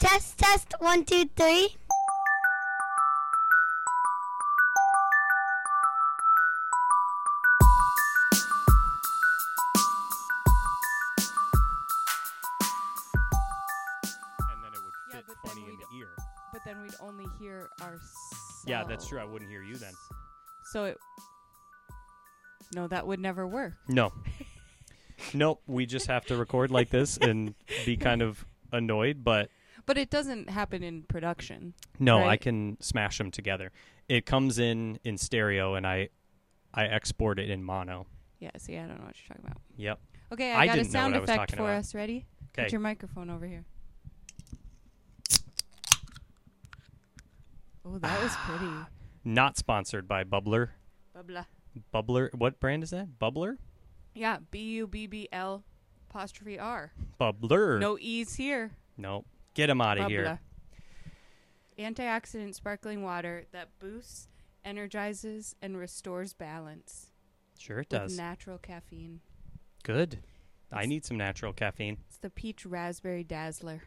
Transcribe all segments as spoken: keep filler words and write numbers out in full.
Test, test, one, two, three. And then it would Yeah, fit but then funny in we'd- the ear. But then we'd only hear ourselves. Yeah, that's true. I wouldn't hear you then. So it. No, that would never work. No. Nope. We just have to record like this and be kind of annoyed, but But it doesn't happen in production. no, I Right. can smash them together. It comes in in stereo, and I I export it in mono. Yeah, see, I don't know what you're talking about. Yep. Okay, I, I got a didn't know sound what I was effect talking for about. us. Ready? Put Okay. your microphone over here. Oh, that was pretty. Not sponsored by Bubbler. Bubla. Bubbler. What brand is that? Bubbler? Yeah, B U B B L apostrophe R. Bubbler. No E's here. Nope. Get him out of here. Bubla. Antioxidant sparkling water that boosts, energizes, and restores balance. Sure it With does. natural caffeine. Good. I It's- need some natural caffeine. It's the peach raspberry dazzler.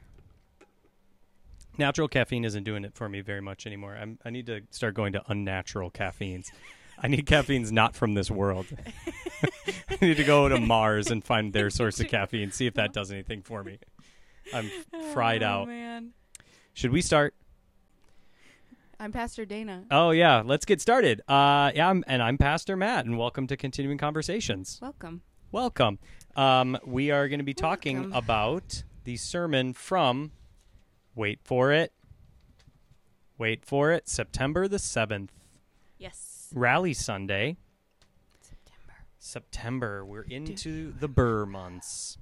Natural caffeine isn't doing it for me very much anymore. I'm, I need to start going to unnatural caffeines. I need caffeines not from this world. I need to go to Mars and find their source of caffeine, see if that does anything for me. I'm f- fried oh, out. Man. Should we start? I'm Pastor Dana. Oh, yeah. Let's get started. Uh, yeah, I'm, and I'm Pastor Matt, and welcome to Continuing Conversations. Welcome. Welcome. Um, we are going to be talking Welcome. about the sermon from, wait for it, wait for it, September the seventh, Yes. Rally Sunday. September. September. We're into the Burr months.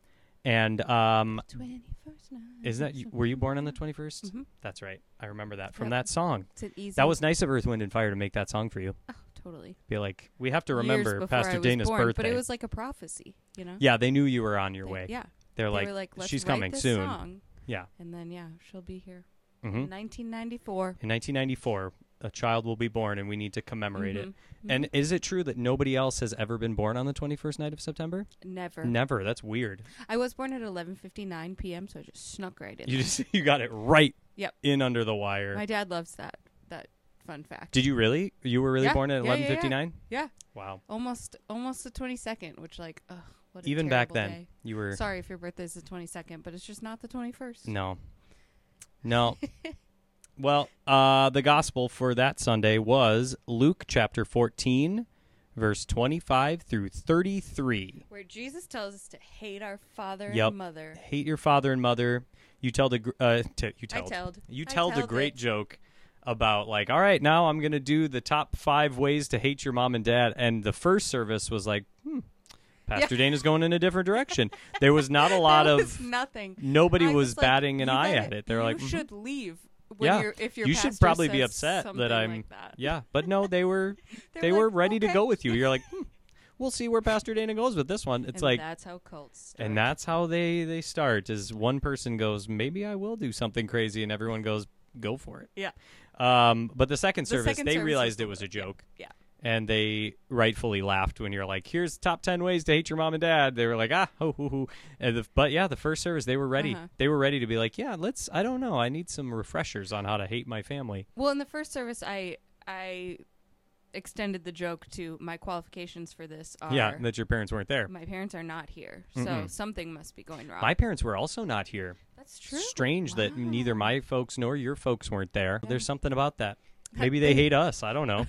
And um, twenty-first night. is that, you, were you born on the twenty-first? Mhm. That's right. I remember that from Yep. that song. It's an easy. That was nice of Earth, Wind, and Fire to make that song for you. Oh, totally. Be like, we have to Years remember before I Pastor was Dana's born, birthday. But it was like a prophecy, you know? Yeah, they knew you were on your They- way. Yeah. They're They like, were like, let's she's write coming this soon. Song, Yeah. and then, yeah, she'll be here. hmm In nineteen ninety-four. In nineteen ninety-four, a child will be born, and we need to commemorate it. Mhm. And Mhm. is it true that nobody else has ever been born on the twenty-first night of September? Never. Never. That's weird. I was born at eleven fifty-nine p.m., so I just snuck right in. You there. just you got it right Yep. in under the wire. My dad loves that that fun fact. Did you really? You were really Yeah, born at yeah, yeah, eleven fifty-nine? Yeah. Wow. Almost almost the twenty-second, which like, ugh, what a Even back terrible then, day. you were Sorry if your birthday's the twenty-second, but it's just not the twenty-first. no, no. Well, uh, the gospel for that Sunday was Luke chapter fourteen, verse twenty-five through thirty-three. Where Jesus tells us to hate our father Yep. and mother. Hate your father and mother. You tell the gr- uh, t- you I tell telled. you I tell the telled great it. joke about like, all right, now I'm gonna do the top five ways to hate your mom and dad, and the first service was like, hmm, Pastor Yeah. Dana's going in a different direction. There was not a lot There of was nothing. nobody I was like, batting an you ay gotta- at it. They're you like, mhm. should leave. When Yeah. you're, if your You should pastor probably be says upset that something I'm- like that. yeah, but no, they were They they were were like, ready to "Okay." go with you. You're like, hmm, we'll see where Pastor Dana goes with this one. It's And like, that's how cults start. and that's how they they start. Is one person goes, maybe I will do something crazy, and everyone goes, go for it. Yeah. Um, but the second The service, second they service realized was it was a the- yeah, joke. yeah. And they rightfully laughed when you're like, here's top ten ways to hate your mom and dad. They were like, ah, ho, ho, ho. And the, but yeah, the first service, they were ready. Uh-huh. They were ready to be like, yeah, let's, I don't know. I need some refreshers on how to hate my family. Well, in the first service, I I extended the joke to my qualifications for this are Yeah, that your parents weren't there. my parents are not here, so Mm-mm. something must be going wrong. My parents were also not here. That's true. Strange that Wow. neither my folks nor your folks weren't there. Yeah. There's something about that. That Maybe they they- hate us. I don't know.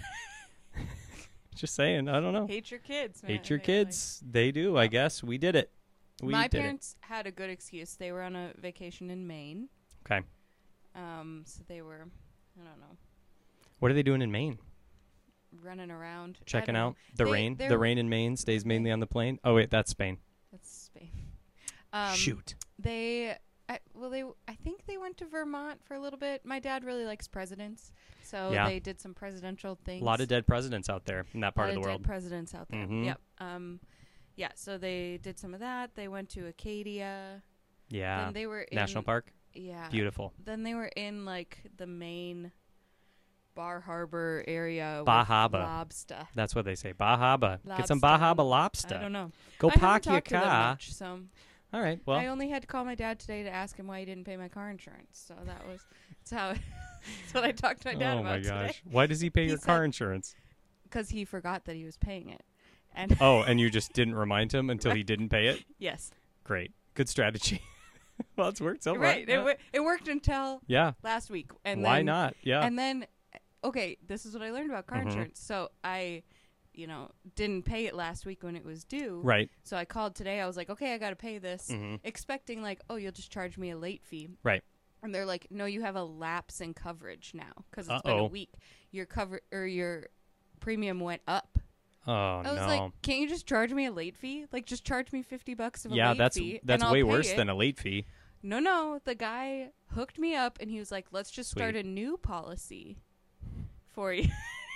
Just saying. I don't know. Hate your kids, man. Hate your They, like- kids. They do. I guess we did it. We my did parents had a good excuse. They were on a vacation in Maine. it. Okay. Um, so they were, I don't know, What are they doing in Maine? running around, I Checking don't know. out the They- rain. they're- The rain in Maine stays mainly on the plain. Oh wait, that's Spain. That's Spain. Um, Shoot. They, I, well, they, I think they went to Vermont for a little bit. My dad really likes presidents, so Yeah. they did some presidential things. A lot of dead presidents out there in that part lot of the dead world. presidents out there. Mhm. Yep. Um, yeah. So they did some of that. They went to Acadia. Yeah. Then they were in, National Park. Yeah. Beautiful. Then they were in like the main Bar Harbor area. Bahaba. With lobster. That's what they say. Bahaba. Get some Lobster. Bahaba I lobster. don't know. Go I haven't park your talked to them car. much, so All right. Well, I only had to call my dad today to ask him why he didn't pay my car insurance. So that was that's how that's what I talked to my dad oh about my gosh. today. Why does he pay He your said- car insurance? Because he forgot that he was paying it. And Oh, and you just didn't remind him until he didn't pay it? yes, Great. Good strategy. Well, it's worked so far. right. It, Yeah. w- it worked until yeah. last week. And Why then, not? Yeah. And then, okay, this is what I learned about car Mhm. insurance. So I, you know, didn't pay it last week when it was due. right. So I called today. I was like, okay, I got to pay this, hmm expecting like, oh, you'll just charge me a late fee. Right. And they're like, no, you have a lapse in coverage now because it's been Uh-oh. a week. Your cover or your premium went up. Oh, I was no. like, can't you just charge me a late fee? Like, just charge me fifty bucks of a yeah, late that's fee. that's and I'll way pay worse it. than a late fee. No, no. The guy hooked me up and he was like, let's just start Sweet. a new policy for you.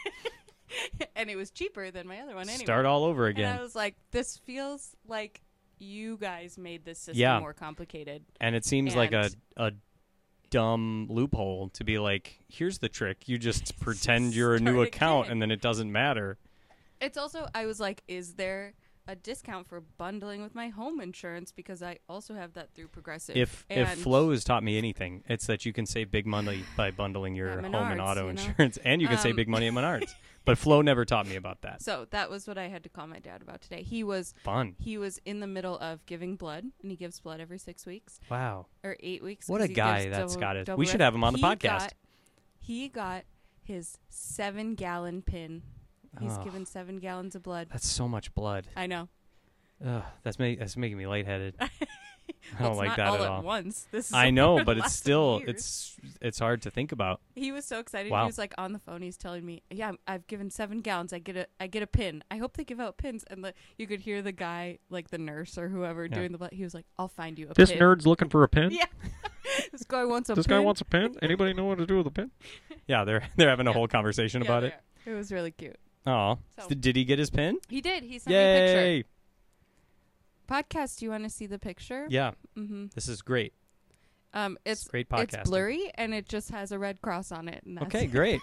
And it was cheaper than my other one anyway. Start all over And again. I was like, this feels like you guys made this system Yeah. more complicated. And it seems like a And- a dumb loophole to be like, here's the trick. You just pretend you're a new Start account again. and then it doesn't matter. It's also, I was like, is there a discount for bundling with my home insurance? Because I also have that through Progressive. If and if Flow has taught me anything, it's that you can save big money by bundling your At home and Menards, auto you know? insurance, and you can save Um, big money at Menards. But Flow never taught me about that. So that was what I had to call my dad about today. He was Fun. he was in the middle of giving blood, and he gives blood every six weeks Wow. or eight weeks. What 'cause a he guy gives that double- Scott is. double We should red- have him on the He podcast. Got, he got his seven gallon pin. He's Oh. given seven gallons of blood. That's so much blood. I know. Ugh, that's ma- that's making me lightheaded. I Well, don't it's like not that all at at all. once. This is I over know, the but it's last still years. it's it's hard to think about. He was so excited. Wow. He was like on the phone. He's telling me, "Yeah, I've given seven gallons. I get a, I get a pin. I hope they give out pins." And the, you could hear the guy, like the nurse or whoever, Yeah. doing the blood. He was like, "I'll find you a This pin." nerd's looking for a pin. Yeah. This guy wants a This pin. guy wants a pin. Anybody know what to do with a pin? Yeah, they're they're having a Yeah. whole conversation Yeah, about they it. are. It was really cute. Oh, So- did he get his pin? He did. He sent me a picture. Yay! Podcast. Do you want to see the picture? Yeah, Mm-hmm. this is great. Um, It's it's great podcasting. it's blurry and it just has a red cross on it. And that's Okay, great.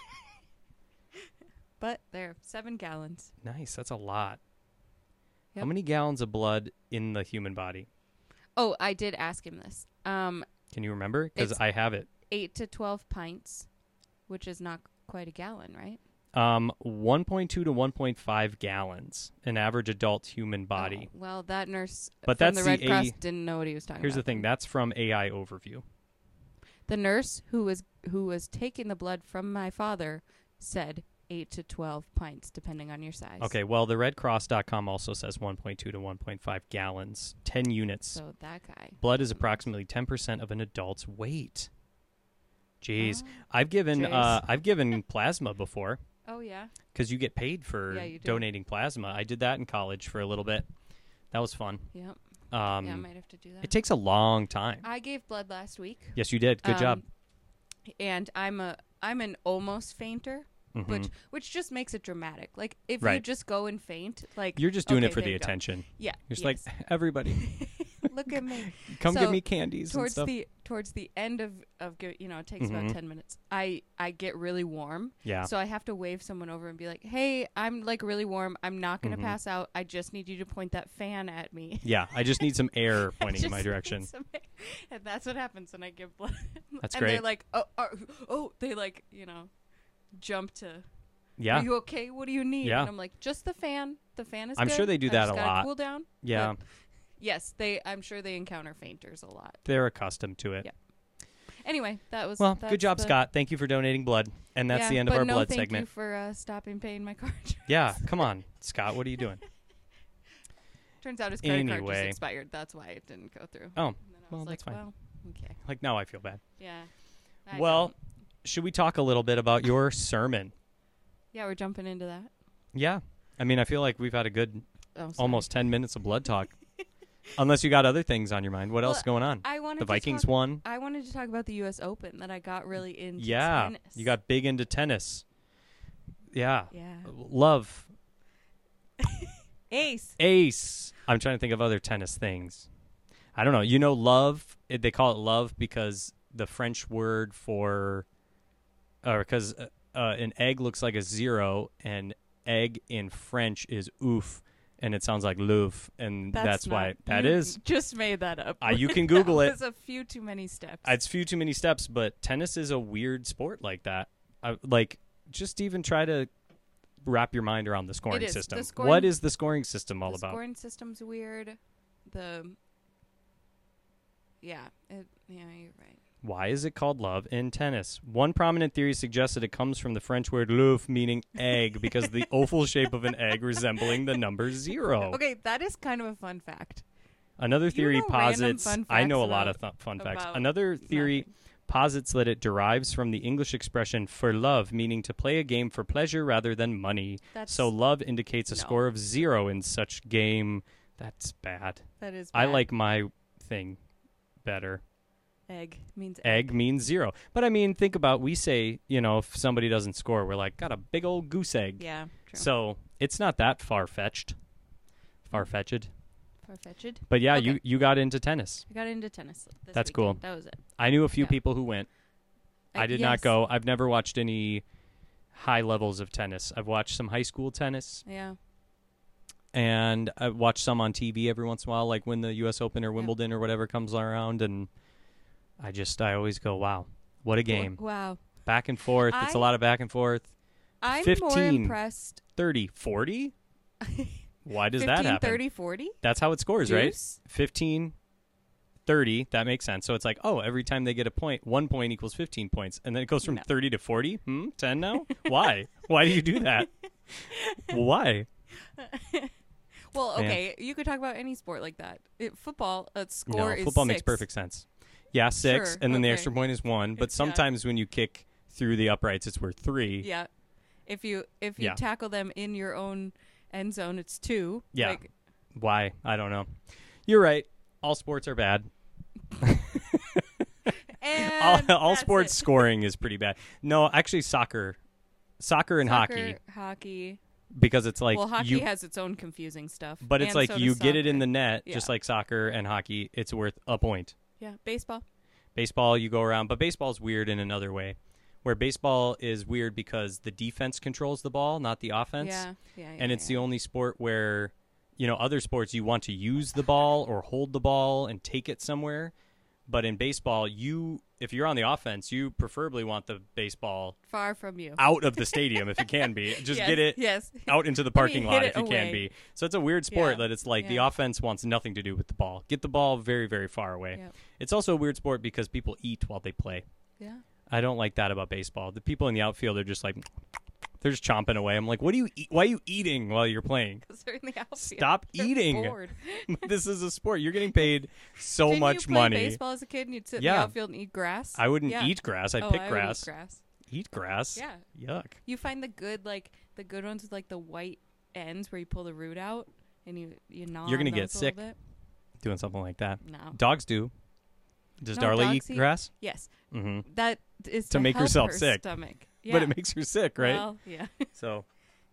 But there, seven gallons. Nice. That's a lot. How Yep. many gallons of blood in the human body? Oh, I did ask him this. Um, Can you remember? Because It's- I have it. eight to twelve pints, which is not quite a gallon, right? Um, one point two to one point five gallons, an average adult human body. Oh, well, that nurse But from that's the Red the Cross A- didn't know what he was talking Here's the about. thing. That's from A I Overview. The nurse who was who was taking the blood from my father said eight to twelve pints, depending on your size. Okay, well, the red cross dot com also says one point two to one point five gallons, ten units. So that guy. Blood is approximately ten percent of an adult's weight. Jeez. Oh, I've given Jeez. uh, I've given plasma before oh yeah. because you get paid for Yeah, you do. donating plasma. I did that in college for a little bit. That was fun. Yep. Um, yeah, I might have to do that. it takes a long time. I gave blood last week. Yes, you did. Good job. um, And I'm a I'm an almost fainter, Mhm. which which just makes it dramatic. Like if you Right. just go and faint, like You're just doing okay, it for there the you go. attention. Yeah. You're just yes. like, everybody, Look at me. come So, give me candies and towards stuff. the towards the end of of gi- you know it takes Mhm. about ten minutes. I I get really warm, yeah. so I have to wave someone over and be like, "Hey, I'm like really warm. I'm not gonna Mhm. pass out. I just need you to point that fan at me." yeah, I just need some air I pointing in my just need direction. some air. And that's what happens when I give blood. That's and great. they're like, "Oh, are, oh," they like you know jump to. Yeah. Are you okay? What do you need? Yeah. And I'm like, just the fan. The fan is I'm good. sure they do I that just a gotta lot. Cool down. Yeah. But yes, they. I'm sure they encounter fainters a lot. They're accustomed to it. Yeah. Anyway, that was Well, that's good job, the- Scott. Thank you for donating blood. And that's yeah, the end of but our no blood thank segment. you for uh, stopping paying my card. Yeah, come on, Scott. What are you doing? Turns out his credit card Anyway. just expired. That's why it didn't go through. Oh, And then I well, was that's like, fine. well, okay, like now I feel bad. yeah. I Well, don't. should we talk a little bit about your sermon? yeah, we're jumping into that. Yeah. I mean, I feel like we've had a good Oh, sorry. almost ten minutes of blood talk. Unless you got other things on your mind. What else Well, is going on? I wanted The to Vikings talk, won. I wanted to talk about the U S Open that I got really into. Yeah. tennis. You got big into tennis. Yeah. yeah. Love. Ace. Ace. I'm trying to think of other tennis things. I don't know. You know, love, it, they call it love because the French word for, or because uh, uh, an egg looks like a zero, and egg in French is ouf, and it sounds like Louvre, and that's, That's why not- that you is. Just made that up. Uh, you can Google that it. was a few too many steps. It's few too many steps, but tennis is a weird sport like that. I, like, just even try to wrap your mind around the scoring It is. system. The scoring- what is the scoring system all the about? scoring system's weird. The yeah, it, yeah, you're right. Why is it called love in tennis? One prominent theory suggests that it comes from the French word "l'œuf," meaning egg, because of the oval shape of an egg resembling the number zero. Okay, that is kind of a fun fact. Another You theory know random posits. fun I know a facts lot of about- th- fun facts. about Another theory nothing. posits that it derives from the English expression "for love," meaning to play a game for pleasure rather than money. That's So love indicates a no. score of zero in such game. That's bad. that is. I bad. like my thing better. egg means Egg means zero. But I mean, think about, we say, you know, if somebody doesn't score, we're like, got a big old goose egg. Yeah, true. So it's not that far-fetched. Far-fetched. Far-fetched. But yeah, Okay. you, you got into tennis. I got into tennis. This That's weekend. cool. That was it. I knew a few Yeah. people who went. I did not yes. go. I've never watched any high levels of tennis. I've watched some high school tennis, Yeah. and I've watched some on T V every once in a while, like when the U S Open or Wimbledon or whatever comes around, and I just, I always go, wow, what a game. Wow. Back and forth. It's a I- lot of back and forth. I'm more fifteen. impressed. thirty, forty? Why does that fifteen, happen? thirty, forty? That's how it scores, right? Deuce? fifteen, thirty, that makes sense. So it's like, oh, every time they get a point, one point equals fifteen points. And then it goes from No. thirty to forty? Hmm? ten now? Why? Why do you do that? Why? Well, Man. okay, you could talk about any sport like that. It, football, a score No, is football makes six. perfect sense. Yeah, six, Sure, and then the okay. extra point is one. But It's- yeah. sometimes when you kick through the uprights, it's worth three. Yeah. If you if you Yeah. tackle them in your own end zone, it's two. Yeah. Like, Why? I don't know. You're right. All sports are bad. and all all that's sports it. scoring is pretty bad. No, actually, soccer, soccer and Soccer, hockey, hockey. because it's like well, hockey you, has its own confusing stuff. but it's and like so you does get it in soccer. the net, Yeah. just like soccer and hockey. It's worth a point. Yeah, baseball. Baseball, you go around, but baseball's weird in another way, where baseball is weird because the defense controls the ball, not the offense, Yeah, yeah, yeah. and it's yeah. the only sport where, you know, other sports you want to use the ball or hold the ball and take it somewhere. But in baseball, you, if you're on the offense, you preferably want the baseball far from you. out of the stadium if it can be. Just Yes, get it Yes. out into the Let me parking hit lot it if you can away. be. So it's a weird sport Yeah, that it's like the yeah. offense wants nothing to do with the ball. Get the ball very, very far away. Yep. It's also a weird sport because people eat while they play. Yeah. I don't like that about baseball. The people in the outfield are just like, they're just chomping away. I'm like, what do you eat? Why are you eating while you're playing? Because they're in the outfield. Stop They're eating. bored. This is a sport. You're getting paid so Didn't much you play money. baseball as a kid and you'd sit in Yeah. the outfield and eat grass? I wouldn't Yeah. eat grass. I'd oh, pick I grass. Would eat grass. Eat grass? Yeah. Yuck. You find the good, like, the good ones with, like, the white ends where you pull the root out and you, you gnaw You're gonna on get those a sick. little bit. Doing something like that. No. Dogs do. Does No, Darla dogs eat eat- grass? Yes. Mm-hmm. That is To make help herself her sick. Stomach. Yeah. But it makes her sick, right? Well, yeah. So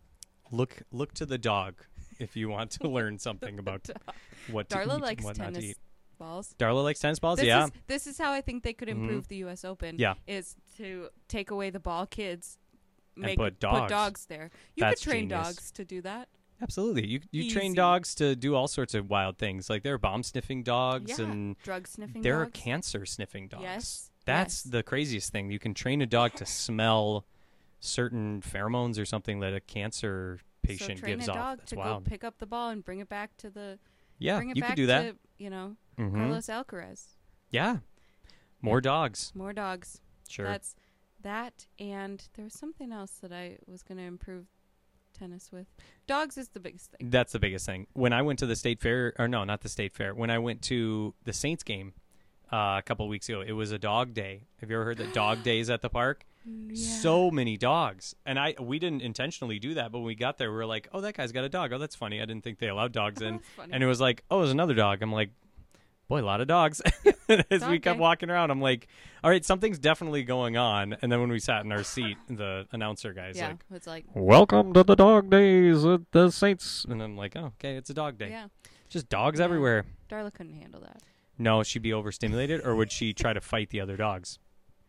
look look to the dog if you want to learn something about what to Darla eat likes and what not to tennis eat. balls. Darla likes tennis balls? This yeah. is this is how I think they could Mhm. improve the U S Open. Yeah. Is to take away the ball kids, And make put dogs. there. You That's could train genius. dogs to do that. Absolutely. You you train Easy. dogs to do all sorts of wild things. Like there are bomb sniffing dogs Yeah. and Drug sniffing there are dogs. cancer sniffing dogs. Yes. That's yes. the craziest thing. You can train a dog to smell certain pheromones or something that a cancer patient so train gives a off. dog That's to wild. go pick up the ball and bring it back to the. Yeah, bring it you back could do that. To, you know, Mhm. Carlos Alcaraz. Yeah. More dogs. More dogs. Sure. That's that, and there was something else that I was going to improve tennis with. Dogs is the biggest thing. That's the biggest thing. When I went to the state fair, or no, not the state fair. When I went to the Saints game uh, a couple of weeks ago, it was a dog day. Have you ever heard that dog days at the park? Yeah. So many dogs, and I we didn't intentionally do that, but when we got there, we were like, "Oh, that guy's got a dog. Oh, that's funny. I didn't think they allowed dogs in." That's funny. And it was like, "Oh, there's another dog." I'm like, "Boy, a lot of dogs." As Dog we kept day. walking around, I'm like, "All right, something's definitely going on." And then when we sat in our seat, the announcer guy's yeah, like, it's like Welcome to the dog days at the Saints. and I'm like, "Oh, okay, it's a dog day. yeah. Just dogs Yeah. everywhere." Darla couldn't handle that. No, she'd be overstimulated, or would she try to fight the other dogs?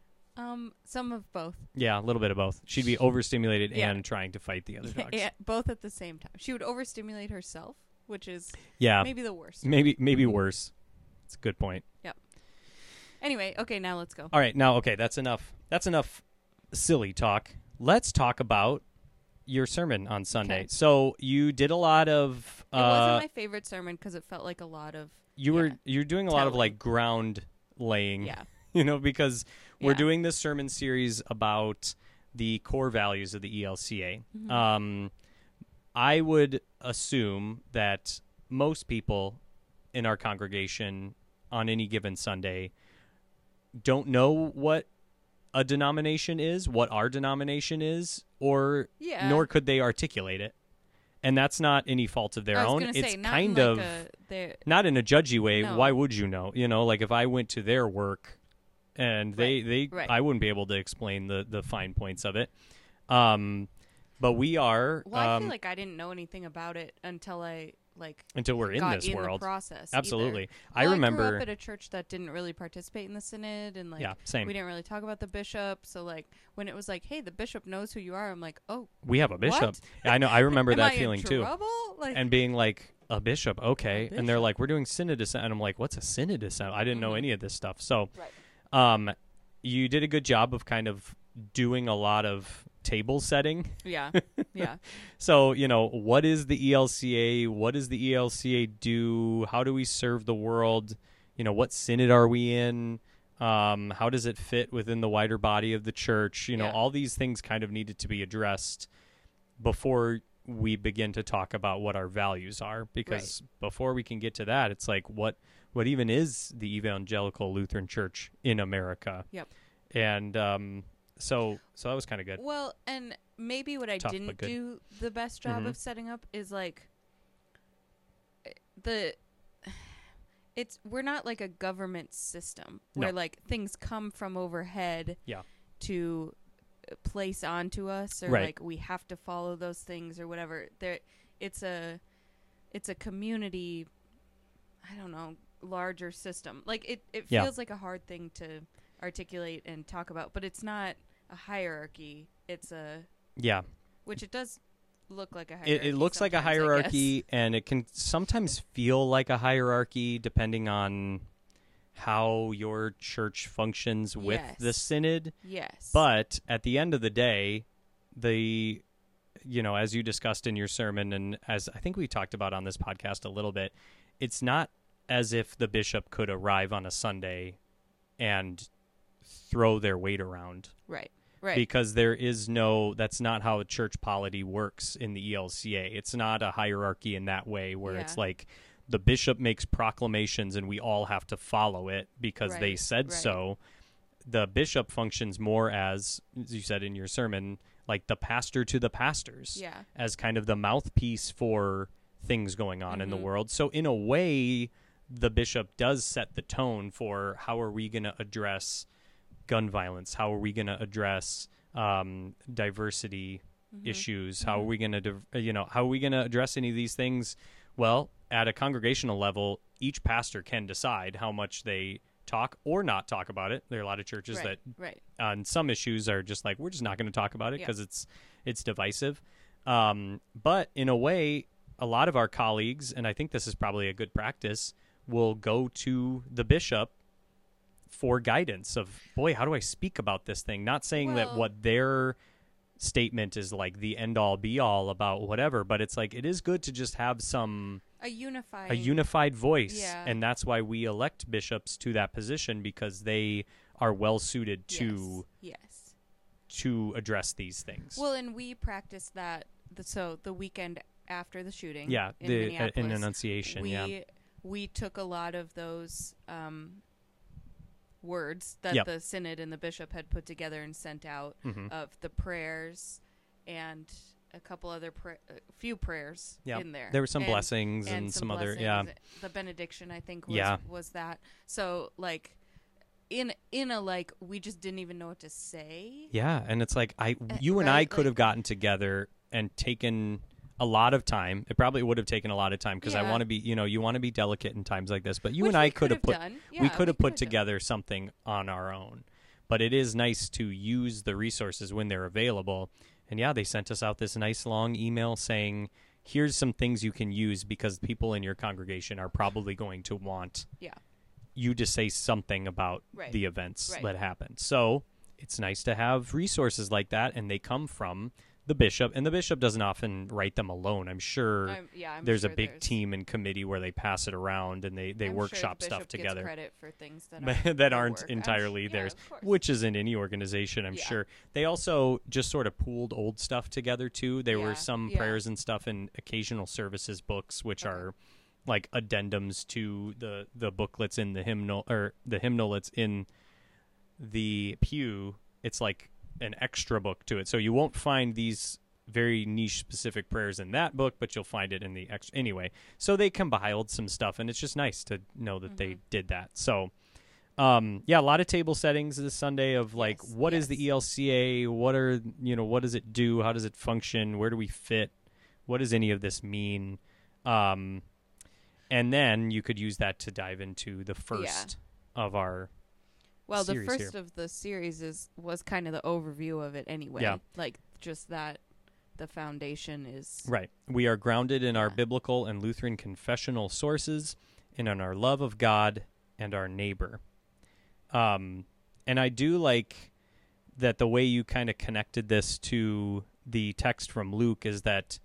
Um, some of both. Yeah, a little bit of both. She'd be overstimulated Yeah. and trying to fight the other dogs. Yeah, both at the same time. She would overstimulate herself which is Yeah. maybe the worst. Maybe maybe worse. It's a good point. Anyway, okay, now let's go. All right, now okay, that's enough. That's enough silly talk. Let's talk about your sermon on Sunday. Okay. So you did a lot of. It Uh, wasn't my favorite sermon because it felt like a lot of you were yeah, you're doing a lot of telling. like ground laying. yeah. You know, because we're Yeah. doing this sermon series about the core values of the E L C A. Mhm. Um, I would assume that most people in our congregation on any given Sunday don't know what a denomination is, what our denomination is, or Yeah. nor could they articulate it. And that's not any fault of their I was own. gonna It's say, not kind in of like a, they're- not in a judgy way. No. Why would you know? You know, like if I went to their work and they, Right, they right. I wouldn't be able to explain the, the fine points of it. Um, but we are Well, I um, feel like I didn't know anything about it until I like until we're in got this in world. the process. Absolutely. Either. I Well, remember I grew up at a church that didn't really participate in the synod, and like yeah, same. we didn't really talk about the bishop. So like when it was like, hey, the bishop knows who you are, I'm like, oh, We have a bishop. what? I know. I remember Am that I feeling in too. trouble? Like, And being like a bishop, okay. A And they're bishop. like, we're doing synod assent. And I'm like, what's a synod assent? I didn't know Mhm. any of this stuff. So, Right. um, you did a good job of kind of doing a lot of table setting. yeah, yeah, So, you know, what is the E L C A? What does the E L C A do? How do we serve the world? You know, what synod are we in? Um, how does it fit within the wider body of the church? You know, Yeah. all these things kind of needed to be addressed before we begin to talk about what our values are. Because before we can get to that, it's like, what, what even is the Evangelical Lutheran Church in America? Yep. And um, so, so that was kind of good. Well, and maybe what I Tough, but didn't good. do the best job Mhm. of setting up is like the it's we're not like a government system where No. like things come from overhead Yeah. to uh, place onto us, or Right. like we have to follow those things or whatever. There it's a it's a community, I don't know, larger system. Like it it Yeah. feels like a hard thing to articulate and talk about, but it's not a hierarchy. It's a Yeah. which it does look like a hierarchy. It, it looks like a sometimes, I guess. hierarchy, and it can sometimes feel like a hierarchy depending on how your church functions with the Yes. synod. Yes. But at the end of the day, the you know, as you discussed in your sermon, and as I think we talked about on this podcast a little bit, it's not as if the bishop could arrive on a Sunday and throw their weight around. right. Right. Because there is no, that's not how church polity works in the E L C A. It's not a hierarchy in that way where it's Yeah. like the bishop makes proclamations and we all have to follow it because they Right, said right. so. The bishop functions more as, as you said in your sermon, like the pastor to the pastors, yeah. as kind of the mouthpiece for things going on in the Mhm. world. So in a way, the bishop does set the tone for how are we going to address gun violence? How are we going to address um, diversity Mhm. issues? How are Mhm. we going to, you know, how are we going to address any of these things? Well, at a congregational level, each pastor can decide how much they talk or not talk about it. There are a lot of churches right. that Right. on some issues are just like, we're just not going to talk about it Yeah. because it's it's divisive. Um, but in a way, a lot of our colleagues, and I think this is probably a good practice, will go to the bishop for guidance of, boy, how do I speak about this thing? Not saying that Well- what their statement is like the end all be all about whatever, but it's like it is good to just have some A unified a unified voice, Yeah. and that's why we elect bishops to that position, because they are well suited to Yes. yes. to address these things. Well, and we practiced that the, so the weekend after the shooting. yeah, in the uh, Minneapolis, in enunciation, we yeah, we took a lot of those um, words that Yep. the synod and the bishop had put together and sent out hmm of the prayers and a couple other pra- a few prayers Yeah. in there. there were some And- blessings and, some, other, yeah, blessings. The benediction, I think, was, Yeah. was that. So, like, in in a like, we just didn't even know what to say. yeah, and it's like I, Uh, you and I right, could have like- gotten together and taken a lot of time. It probably would have taken a lot of time because I Yeah. want to be, you know, you want to be delicate in times like this. But you Which and I we could have put done. we Yeah, could have put done. together something on our own. But it is nice to use the resources when they're available. And yeah, they sent us out this nice long email saying, here's some things you can use because people in your congregation are probably going to want Yeah. you to say something about Right. the events Right. that happen. So it's nice to have resources like that, and they come from the bishop, and the bishop doesn't often write them alone. I'm sure I'm, yeah, I'm there's sure a big there's- team and committee where they pass it around and they, they I'm workshop sure the stuff bishop together. Gets credit for things that But aren't, that their aren't work. I'm entirely sh- yeah, theirs, of course. which is in any organization, I'm Yeah. sure. They also just sort of pooled old stuff together too. There Yeah, were some yeah. prayers and stuff in occasional services books, which Okay. are like addendums to the the booklets in the hymnal or the hymnal that's in the pew. It's like an extra book to it, so you won't find these very niche specific prayers in that book, but you'll find it in the extra anyway. So they compiled some stuff, and it's just nice to know that they Mhm. did that. So um yeah, a lot of table settings this Sunday of like Yes, what is the yes. E L C A, what are you know what does it do, how does it function, where do we fit, what does any of this mean, um and then you could use that to dive into the first of our Well, the series first here. of the series is was kind of the overview of it anyway. Yeah. Like just that the foundation is Right. We are grounded in our Yeah. biblical and Lutheran confessional sources and in our love of God and our neighbor. Um, and I do like that the way you kind of connected this to the text from Luke is that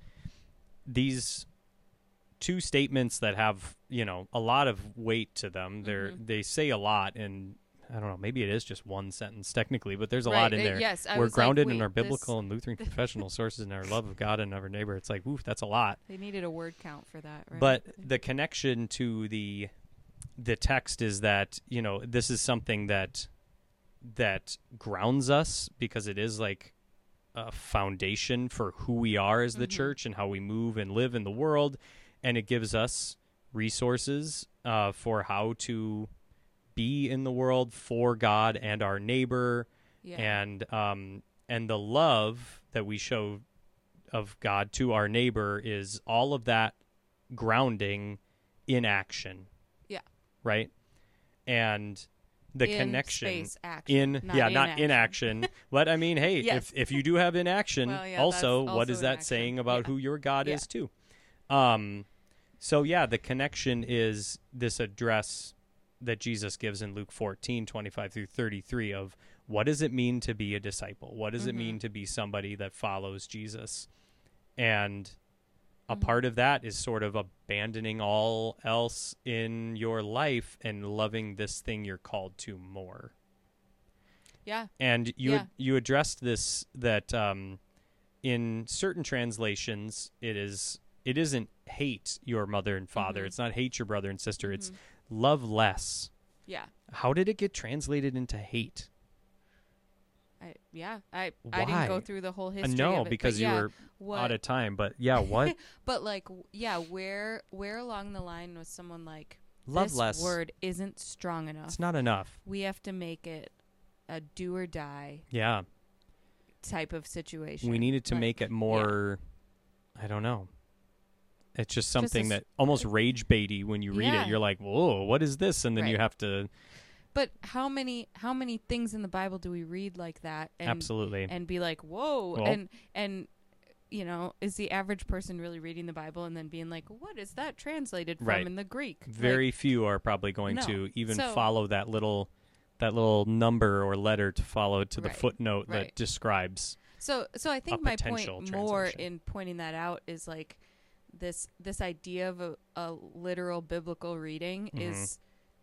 these two statements that have, you know, a lot of weight to them, they're, Mhm. they say a lot, and I don't know, maybe it is just one sentence technically, but there's a Right, lot in uh, there. yes, I We're was like, grounded in wait, our this- biblical and Lutheran confessional sources and our love of God and our neighbor. It's like, oof, that's a lot. They needed a word count for that, right? But the connection to the the text is that, you know, this is something that that grounds us because it is like a foundation for who we are as the Mhm. church and how we move and live in the world, and it gives us resources uh, for how to be in the world for God and our neighbor, yeah. and um and the love that we show of God to our neighbor is all of that grounding in action. Yeah. Right? And the in connection space action, in not yeah, in not action. in action. But I mean, hey, Yes. if if you do have inaction, Well, yeah, also, that's what also is that inaction. saying about Yeah. who your God Yeah. is too? Um so yeah, the connection is this address that Jesus gives in Luke fourteen, twenty-five through thirty-three of what does it mean to be a disciple? What does it Mhm. mean to be somebody that follows Jesus? And a Mhm. part of that is sort of abandoning all else in your life and loving this thing you're called to more. Yeah. And you Yeah. you addressed this that um, in certain translations it is it isn't hate your mother and father. Mhm. It's not hate your brother and sister. It's Mhm. love less. Yeah. How did it get translated into hate? I, yeah. I I didn't Why? go through the whole Uh, history no, of it, because but you yeah, were what, out of time. But yeah, what But like, w- yeah, where where along the line was someone like love this less? word isn't strong enough. It's not enough. We have to make it a do or die Yeah, type of situation. we needed to Like, make it more. I don't know. It's just Just something as- that almost rage baity when you read Yeah. it. You're like, whoa, what is this? And then you Right. have to But how many how many things in the Bible do we read like that and absolutely. and be like, whoa, Well- and and you know, is the average person really reading the Bible and then being like, what is that translated from Right. in the Greek? Very few are probably going No. to even So- follow that little that little number or letter to follow to the Right. footnote that Right. describes. So so I think a my potential point more translation. in pointing that out is like this this idea of a, a literal biblical reading Mhm. is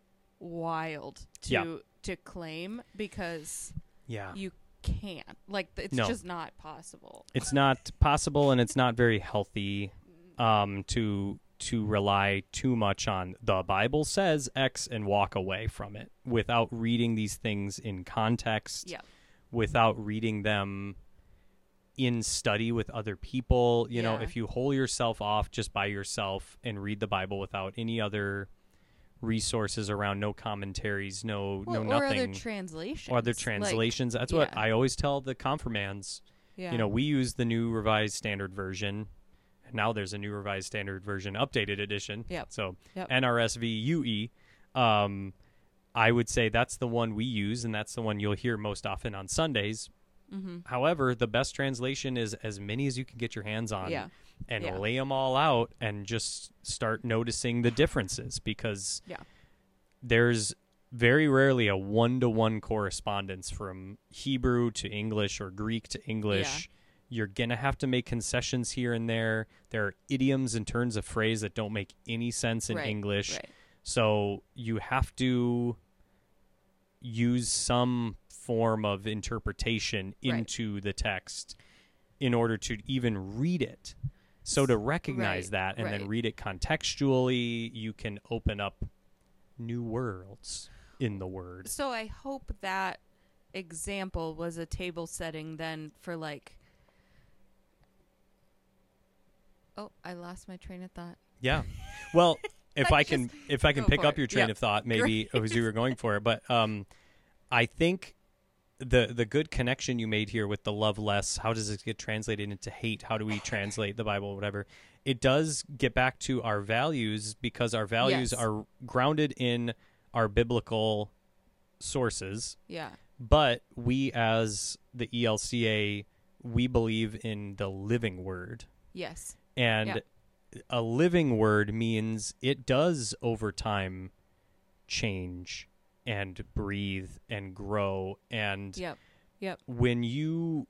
wild to Yeah. to claim because Yeah. you can't. Like th- it's No. just not possible. It's not possible, and it's not very healthy um, to to rely too much on the Bible says X and walk away from it without reading these things in context, Yeah. without reading them in study with other people. You know, Yeah. if you hole yourself off just by yourself and read the Bible without any other resources around, no commentaries, no Well, no or nothing, other translations. or other Like, translations. That's what yeah. I always tell the confirmands. yeah. You know, we use the new Revised Standard Version. And now there's a new Revised Standard Version, updated edition. Yep. So Yep. N R S V U E. Um, I would say that's the one we use, and that's the one you'll hear most often on Sundays. Mm-hmm. However, the best translation is as many as you can get your hands on Yeah. and Yeah. lay them all out and just start noticing the differences, because Yeah. there's very rarely a one-to-one correspondence from Hebrew to English or Greek to English. You're going to have to make concessions here and there. There are idioms and turns of phrase that don't make any sense in Right, English. Right. So you have to use some form of interpretation Right. into the text in order to even read it. So to recognize Right, that and then right. read it contextually, you can open up new worlds in the word. So I hope that example was a table setting then for like. Oh, I lost my train of thought. Yeah. Well, if I I, can just- if I can go pick for up it. your train Yep. of thought, maybe as you were going for it, but um I think the the good connection you made here with the love less, how does it get translated into hate? How do we translate the Bible, whatever? It does get back to our values, because our values Yes. are grounded in our biblical sources, Yeah. but we as the E L C A, we believe in the living word. Yes. And Yeah. a living word means it does over time change and breathe and grow. And Yep. Yep. when you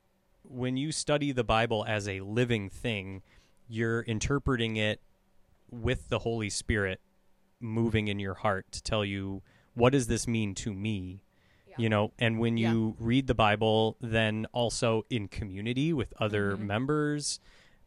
when you study the Bible as a living thing, you're interpreting it with the Holy Spirit moving in your heart to tell you, what does this mean to me? Yeah. You know, and when Yeah. you read the Bible, then also in community with other Mhm. members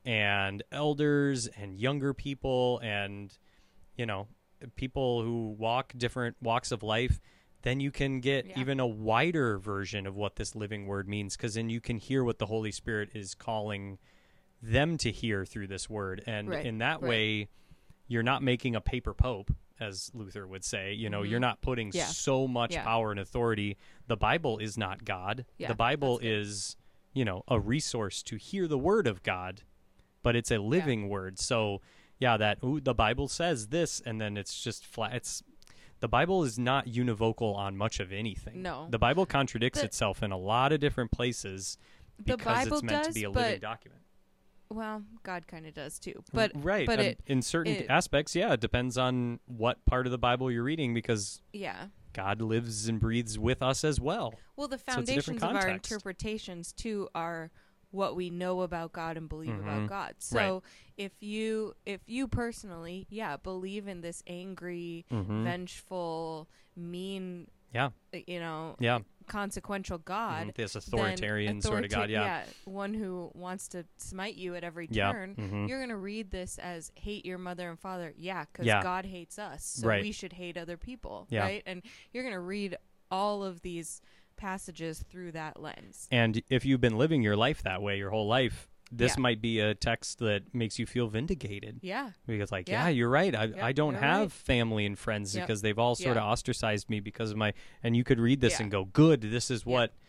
and elders and younger people and, you know, people who walk different walks of life, then you can get Yeah. even a wider version of what this living word means, because then you can hear what the Holy Spirit is calling them to hear through this word. And Right, in that right. way, you're not making a paper pope, as Luther would say. You know, Mhm. you're not putting Yeah. so much Yeah. power and authority. The Bible is not God. Yeah, the Bible that's good. is, you know, a resource to hear the word of God, but it's a living word. So, yeah, that, ooh, the Bible says this, and then it's just flat. It's the Bible is not univocal on much of anything. No. The Bible contradicts The- itself in a lot of different places The because Bible it's meant does, to be a but living document. well, God kind of does too. But right, but um, it in certain it- aspects, yeah, it depends on what part of the Bible you're reading, because yeah. God lives and breathes with us as well. Well, the So it's a different foundations of our context. interpretations too are what we know about God and believe Mhm. about God. So if you if you personally, yeah, believe in this angry, Mhm. vengeful, mean, Yeah, uh, you know, yeah. consequential God, Mhm. This then authoritarian sort of God, authorita- yeah. one who wants to smite you at every Yeah. turn. Mhm. You're going to read this as hate your mother and father. Yeah, because Yeah. God hates us, so Right. we should hate other people, Yeah. right? And you're going to read all of these passages through that lens. And if you've been living your life that way your whole life, this Yeah. might be a text that makes you feel vindicated. Yeah. Because, like, Yeah. yeah, you're right. I, Yep, I don't you're have right. family and friends Yep. because they've all sort of Yeah. ostracized me because of my. And you could read this Yeah. and go, "Good, this is Yeah. what."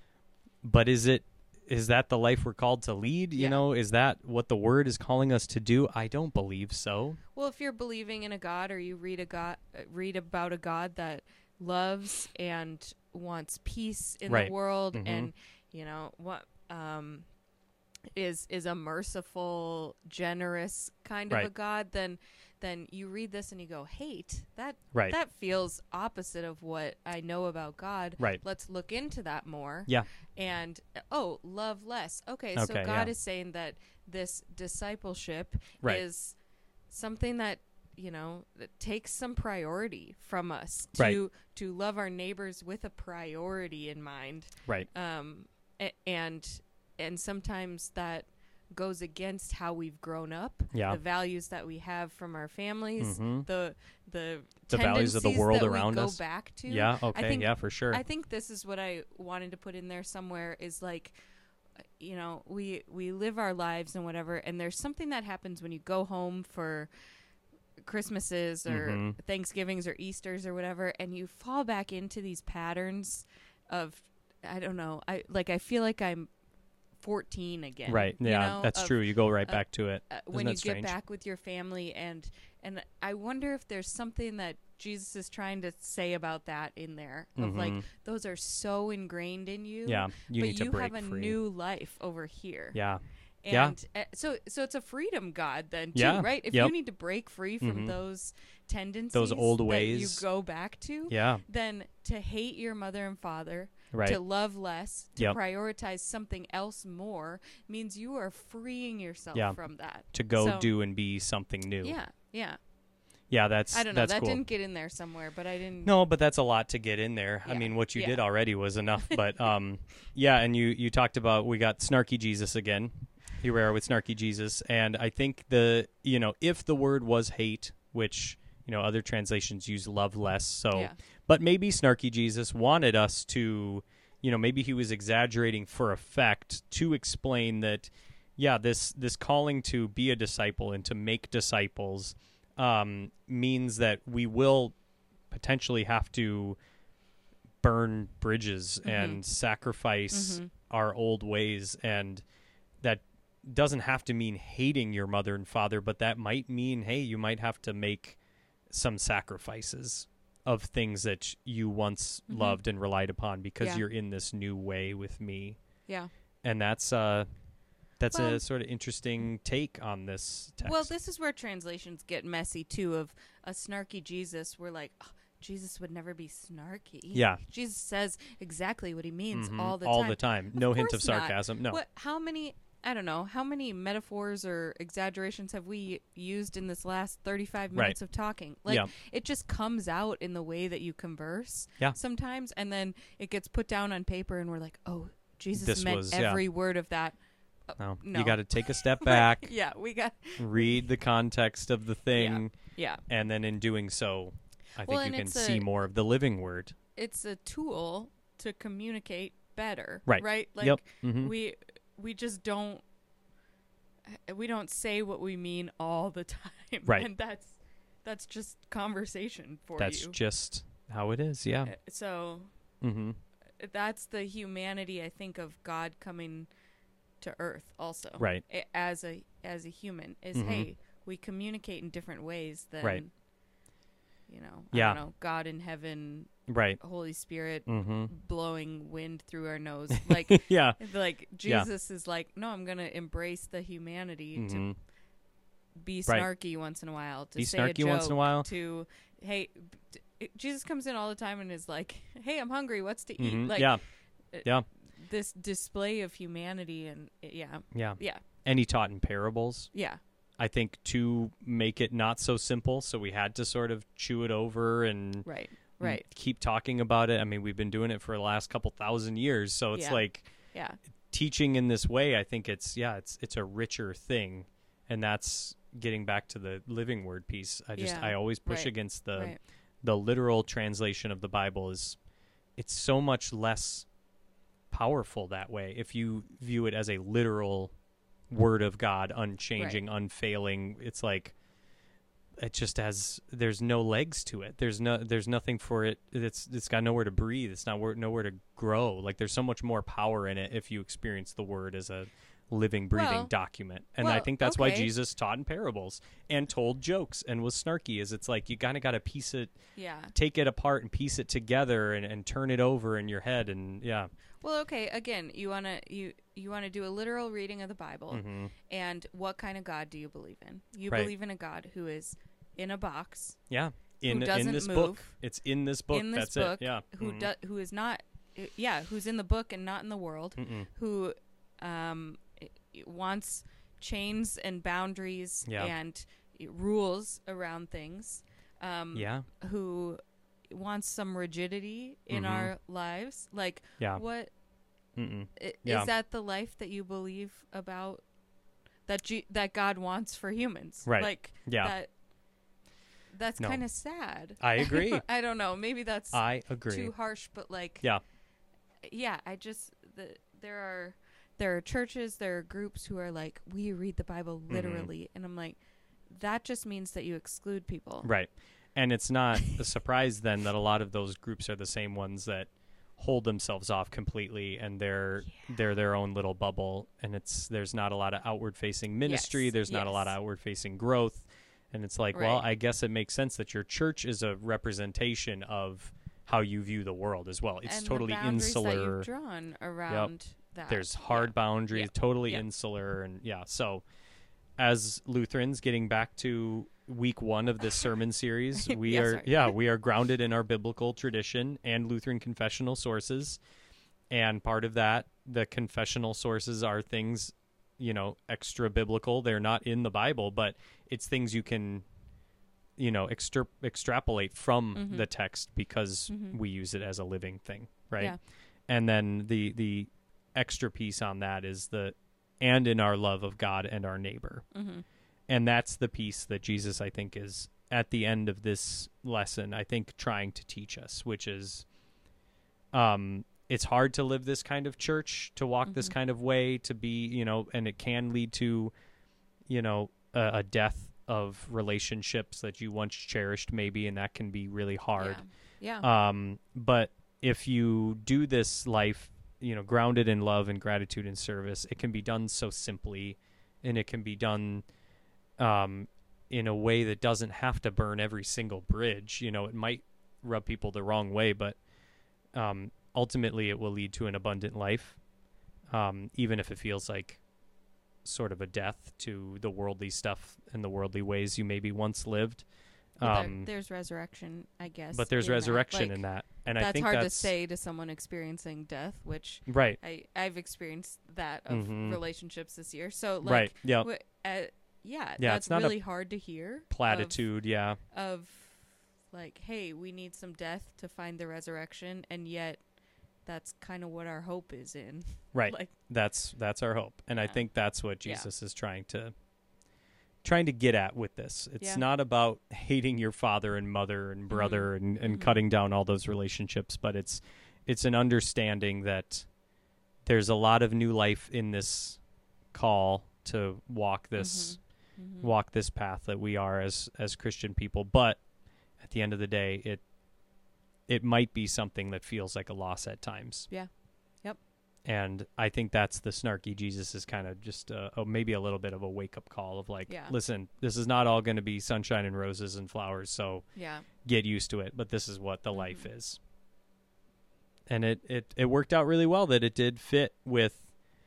But is it? Is that the life we're called to lead? You Yeah. know, is that what the Word is calling us to do? I don't believe so. Well, if you're believing in a God, or you read a God, uh, read about a God that loves and wants peace in Right. the world, Mhm. and you know what, um, is is a merciful, generous kind of a Right. God, then then you read this and you go, hate that Right. that feels opposite of what I know about God. Right. Let's look into that more. Yeah. And uh, oh, love less. Okay, so Okay, God yeah. is saying that this discipleship Right. is something that, you know, that takes some priority from us to Right. to love our neighbors with a priority in mind. Right. Um a- and and sometimes that goes against how we've grown up, Yeah. the values that we have from our families, Mhm. the the The values of the tendencies world that around we go us. back to. Yeah. Okay. think- yeah. For sure. I think this is what I wanted to put in there somewhere is like, uh, you know, we we live our lives and whatever, and there's something that happens when you go home for Christmases or Mhm. Thanksgivings or Easters or whatever, and you fall back into these patterns of, I don't know, I like I feel like I'm fourteen again. Right. you Yeah. know, that's of, true. You go right uh, back to it. uh, Isn't when you that strange? get back with your family, and and I wonder if there's something that Jesus is trying to say about that in there of like Mhm. those are so ingrained in you. Yeah, you but need to you break have a free. new life over here. Yeah. Yeah. And uh, so so it's a freedom God then too, Yeah. right? If Yep. you need to break free from Mhm. those tendencies Those old that ways. you go back to, Yeah. then to hate your mother and father, Right. to love less, to Yep. prioritize something else more means you are freeing yourself Yeah. from that. To go So- do and be something new. Yeah, yeah. Yeah, that's I don't know. that's That cool. didn't get in there somewhere, but I didn't. No, but that's a lot to get in there. I Yeah. mean, what you Yeah. did already was enough. But um, yeah, and you you talked about we got snarky Jesus again. Here we are with snarky Jesus, and I think the you know if the word was hate, which you know other translations use love less. So, Yeah. but maybe snarky Jesus wanted us to, you know, maybe he was exaggerating for effect to explain that, yeah, this this calling to be a disciple and to make disciples um, means that we will potentially have to burn bridges Mhm. and sacrifice Mhm. our old ways, and that doesn't have to mean hating your mother and father, but that might mean, hey, you might have to make some sacrifices of things that you once Mhm. loved and relied upon because Yeah. you're in this new way with me. Yeah. And that's uh that's Well- a sort of interesting take on this text. Well, this is where translations get messy too. Of a snarky Jesus, we're like, oh, Jesus would never be snarky. Yeah. Jesus says exactly what he means Mhm. all the all time. the time. No hint of course not. sarcasm. No. What? How many? I don't know. How many metaphors or exaggerations have we used in this last thirty-five Right. minutes of talking? Like, Yeah. it just comes out in the way that you converse. Yeah. Sometimes, and then it gets put down on paper, and we're like, oh, Jesus This meant was- yeah. every word of that. No. no. You got to take a step back, Yeah, we got. read the context of the thing, Yeah. and then in doing so, I Well, think and you can it's a- see more of the living word. It's a tool to communicate better. Right. Right. Like Yep. Mhm. we we just don't we don't say what we mean all the time. Right. And that's that's just conversation for That's you. just how it is. Yeah. Uh, So Mm-hmm. that's the humanity, I think, of God coming to earth also. Right. A- As a as a human is Mhm. hey, we communicate in different ways than Right. you know, Yeah. I don't know, God in heaven, Right. Holy Spirit Mm-hmm. blowing wind through our nose. Like yeah. like Yeah. Jesus is like, no, I'm gonna embrace the humanity Mhm. to be Right. snarky once in a while, to Be say a snarky once in a joke, while. to hey, b- d- Jesus comes in all the time and is like, hey, I'm hungry. What's to eat? Mhm. Like yeah. uh, Yeah. this display of humanity and uh, yeah, Yeah. yeah, And he taught in parables. yeah, I think to make it not so simple, so we had to sort of chew it over and right, and right, keep talking about it. I mean, we've been doing it for the last couple thousand years, so it's Yeah. like yeah, teaching in this way. I think it's yeah, it's it's a richer thing, and that's getting back to the living word piece. I just Yeah. I always push Right. against the right, the literal translation of the Bible is it's so much less powerful that way if you view it as a literal word of God, unchanging, unfailing. It's like it just has there's no legs to it. There's no there's nothing for it. It's it's got nowhere to breathe. It's not where, nowhere to grow. Like there's so much more power in it if you experience the word as a living, breathing Well- document. And I well, think that's why okay. Jesus taught in parables and told jokes and was snarky. Is it's like you kind of got to piece it, yeah. take it apart and piece it together and, and turn it over in your head. And yeah, Well, okay. Again, you wanna you you wanna do a literal reading of the Bible, hmm and what kind of God do you believe in? You Right. believe in a God who is in a box, yeah. In doesn't in this move. book, it's in this book. in this that's book, it. Yeah. who Mhm. do, who is not, uh, yeah, who's in the book and not in the world, Mm-mm. who um i- i- wants chains and boundaries Yeah. and i- rules around things, um, Yeah. who wants some rigidity in Mhm. our lives. Like, Yeah. what Mm-mm. i- Yeah. is that the life that you believe about that G- that God wants for humans? Right. Like Yeah. that. That's No. kind of sad. I agree. I don't know. Maybe that's I agree. too harsh, but like, Yeah. yeah. I just the there are there are churches, there are groups who are like, we read the Bible Mm-hmm. literally, and I'm like, that just means that you exclude people. Right. And it's not a surprise then that a lot of those groups are the same ones that hold themselves off completely and they're they're their own little bubble, and it's there's not a lot of outward facing ministry, Yes, there's not a lot of yes. outward facing growth. And it's like, well, Right. I guess it makes sense that your church is a representation of how you view the world as well. It's and totally the boundaries insular. that you've drawn around that. There's hard Yeah. boundaries, Yeah. totally Yeah. insular, and yeah. So, as Lutherans, getting back to week one of this sermon series, we Yeah, are sorry. yeah we are grounded in our biblical tradition and Lutheran confessional sources, and part of that, the confessional sources are things, you know, extra biblical. They're not in the Bible, but it's things you can, you know, extra- extrapolate from Mhm. the text because Mhm. we use it as a living thing, right? Yeah. And then the the extra piece on that is the and in our love of God and our neighbor. Mhm. And that's the piece that Jesus, I think, is at the end of this lesson, I think, trying to teach us, which is um it's hard to live this kind of church, to walk this Mhm. kind of way, to be, you know, and it can lead to, you know, a, a death of relationships that you once cherished, maybe, and that can be really hard. Yeah. yeah. Um, but if you do this life, you know, grounded in love and gratitude and service, it can be done so simply, and it can be done um, in a way that doesn't have to burn every single bridge. You know, it might rub people the wrong way, but um, ultimately it will lead to an abundant life, um, even if it feels like sort of a death to the worldly stuff and the worldly ways you maybe once lived. Well, there- Um, there's resurrection, I guess. but there's in that. resurrection Like, in that, and I that's think hard that's to say to someone experiencing death, which right, I I've experienced that of Mhm. relationships this year. So like, right, yeah, wh- uh, yeah, Yeah, that's it's not a really hard to hear. of- platitude, yeah, Of, like, hey, we need some death to find the resurrection, and yet that's kind of what our hope is in. right. Like, That's that's our hope, and I Yeah. think that's what Yeah. Jesus is trying to trying to get at with this. It's Yeah. not about hating your father and mother and brother and, and Mhm. cutting down all those relationships, but it's it's an understanding that there's a lot of new life in this call to walk this mhm. walk this path that we are as as Christian people, but at the end of the day, it it might be something that feels like a loss at times. Yeah. Yep. And I think that's the snarky Jesus is kind of just uh, oh, maybe a little bit of a wake up call of like, Yeah. listen, this is not all going to be sunshine and roses and flowers, so Yeah. get used to it. But this is what the Mhm. life is. And it, it, it worked out really well that it did fit with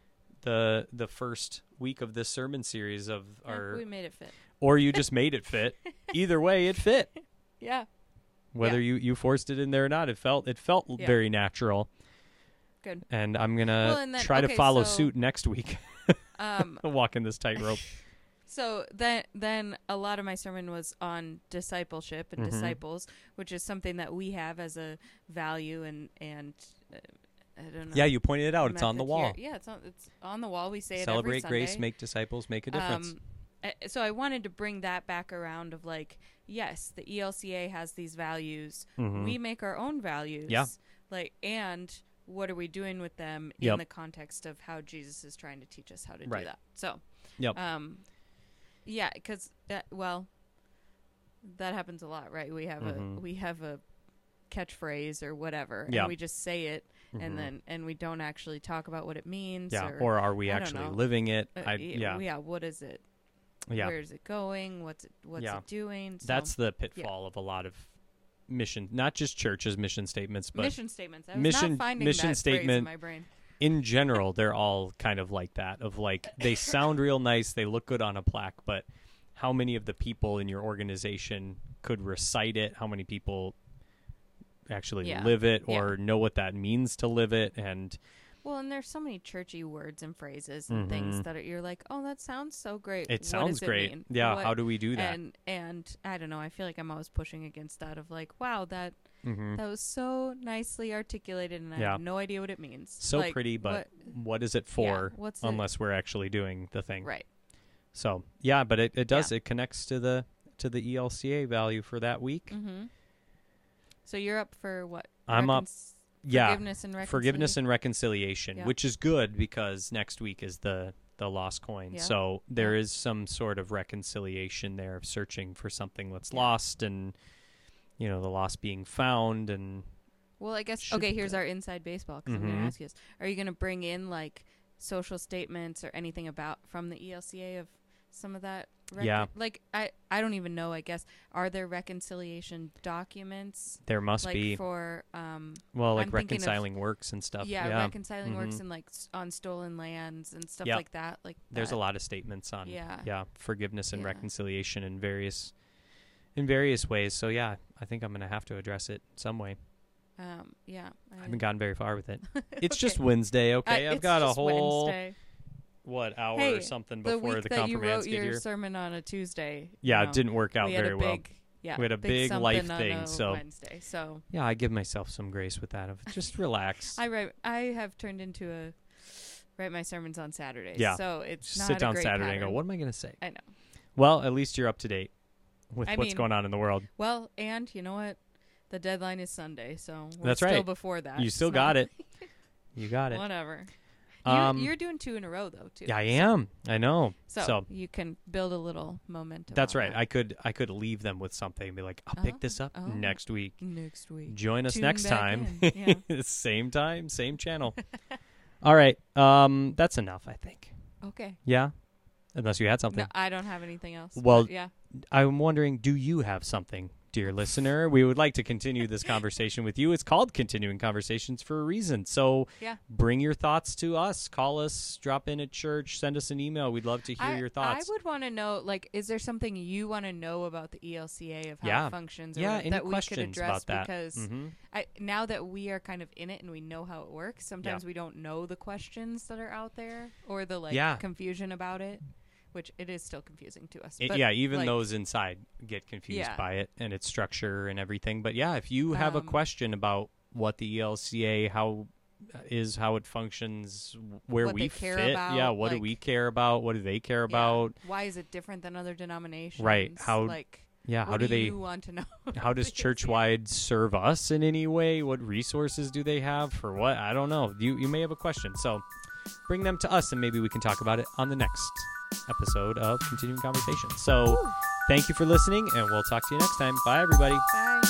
the the first week of this sermon series of Yeah, our, we made it fit. or you just made it fit. Either way, it fit. Yeah. Whether you, you forced it in there or not, it felt it felt Yeah. very natural. Good. And I'm gonna Well, and then- try to okay, follow so- suit next week, Um. walking this tightrope. So then, then a lot of my sermon was on discipleship and Mhm. disciples, which is something that we have as a value and and uh, I don't know. Yeah, you pointed it out. It's on the method wall. here. Yeah, it's on it's on the wall. We say it Celebrate every Sunday. grace, make disciples, make a difference. Um, uh, so I wanted to bring that back around of like, yes, the E L C A has these values. Mhm. We make our own values. Yeah. Like, and what are we doing with them Yep. in the context of how Jesus is trying to teach us how to Right. do that? So, Yep. um, yeah, because well, that happens a lot, right? We have Mhm. a we have a catchphrase or whatever, Yeah. and we just say it, Mhm. and then and we don't actually talk about what it means. yeah, or, or are we I don't actually know. living it? uh, I, y- yeah, yeah. What is it? yeah. Where is it going? What's it What's Yeah. it doing? So, That's the pitfall of a lot of mission, not just churches' mission statements, but mission statements. I was mission- not finding mission that phrase in statement- my brain. in general, they're all kind of like that. Of like, they sound real nice, they look good on a plaque, but how many of the people in your organization could recite it? How many people actually Yeah. live it Yeah. or know what that means to live it? And Well, and there's so many churchy words and phrases and things Mhm. that are, you're like, oh, that sounds so great. it What sounds does it great. mean? Yeah, What- how do we do that? And and I don't know. I feel like I'm always pushing against that of like, wow, that Mhm. that was so nicely articulated, and I Yeah. have no idea what it means. So Like, pretty, but what- what is it for? what's it- unless we're actually doing the thing. right. So yeah, but it, it does it connects to the to the E L C A value for that week. Mm-hmm. So you're up for what? I'm up. Recon- Yeah, Forgiveness and reconciliation. forgiveness and reconciliation, Yeah. which is good because next week is the the lost coin. Yeah. So there Yeah. is some sort of reconciliation there, of searching for something that's Yeah. lost, and you know the lost being found, and Well, I guess Should okay. be Here's good. our inside baseball. Because I'm going Mhm. to ask you this: are you going to bring in like social statements or anything about from the E L C A of some of that. Rec- Yeah. Like I, I don't even know. I guess are there reconciliation documents There must like be. for um Well, like I'm thinking of- reconciling works and stuff. yeah, Yeah. reconciling works Mhm. and like s- on stolen lands and stuff Yep. like that. Like There's that. a lot of statements on Yeah. yeah, forgiveness and Yeah. reconciliation in various in various ways. So yeah, I think I'm going to have to address it some way. Um, yeah. I haven't gotten very far with it. It's Okay. just Wednesday, Uh, okay? I've it's got a just whole Wednesday. what hour Hey, or something The before week the that you wrote confirmants get your here. sermon on a Tuesday. Yeah, you it know, didn't work out we had very a well. big, yeah, We had a big something life on thing, a so- Wednesday. So Yeah, I give myself some grace with that. Of just relax. I write. I have turned into a write my sermons on Saturdays. Yeah. So it's Just not sit a down great Saturday and pattern. go, what am I going to say? I know. Well, at least you're up to date with I what's mean- going on in the world. Well, and you know what? The deadline is Sunday, so we're That's still right. before that. You still It's got not- it. You got it. Whatever. You, Um, you're doing two in a row though, too. Yeah, I so- am. I know. So, So, you can build a little momentum. that's on right. that. I could I could leave them with something and be like, I'll pick Oh, this up oh. next week. Next week. Join us Tune next back time. in, yeah. Same time, same channel. All right. Um, that's enough, I think. Okay. Yeah. Unless you had something. No, I don't have anything else. Well, but yeah. I'm wondering, do you have something, dear listener? We would like to continue this conversation with you. It's called Continuing Conversations for a reason. So Yeah. bring your thoughts to us. Call us, drop in at church, send us an email. We'd love to hear I, your thoughts. I would want to know, like, is there something you want to know about the E L C A of how Yeah. it functions, or yeah, whatever, any that we could questions address? about that? Because Mhm. I, now that we are kind of in it and we know how it works, sometimes we don't know the questions that are out there or the like Yeah. confusion about it, which it is still confusing to us. It- but, yeah, even like, those inside get confused Yeah. by it and its structure and everything. But yeah, if you have a Um, question about what the E L C A how is, how it functions, where What we they care fit, about, yeah, what do like- we care about, what do they care yeah, about, why is it different than other denominations? Right, how- like yeah, how what do do they, you want to know? how does Because, yeah. Churchwide serve us in any way? What resources do they have for what? I don't know. You you may have a question, so bring them to us, and maybe we can talk about it on the next episode of Continuing Conversation. So, thank you for listening, and we'll talk to you next time. Bye, everybody. Bye.